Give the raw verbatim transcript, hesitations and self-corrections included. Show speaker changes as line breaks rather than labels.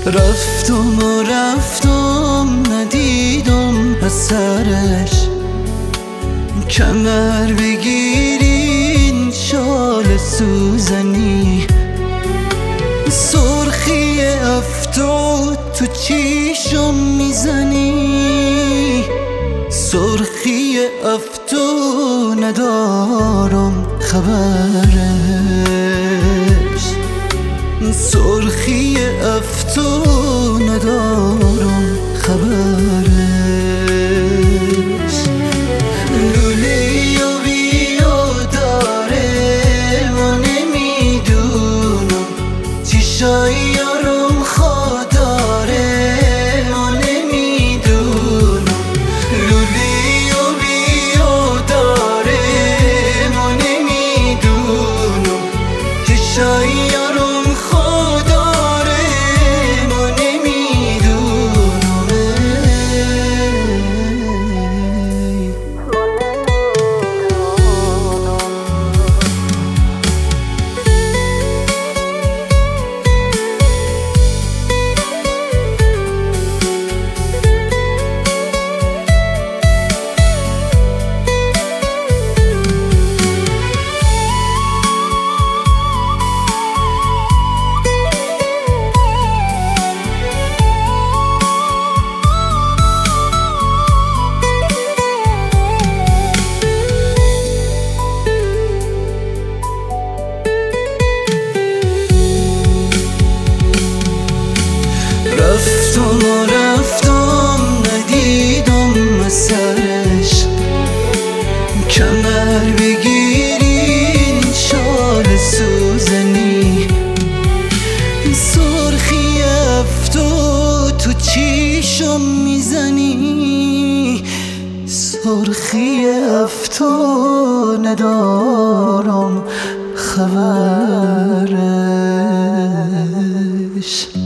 رفتم و رفتم ندیدم اثرش، کمر بگیرین شال سوزنی، سرخی افتاد تو چیشم میزنی، سرخی افتو ندارم خبرش، سرخی افتو ندارم خبرش. لوله و بیا داره و نمیدونم چیشای یارم خوداره و نمیدونم، لوله و بیا داره و نمیدونم چیشای یارم خوداره و نمیدونم. رفتم و رفتم ندیدم اثرش، کمر بگیرین شال سوزنی، سرخی افتو تو چیشم میزنی، سرخی افتو ندارم خبرش.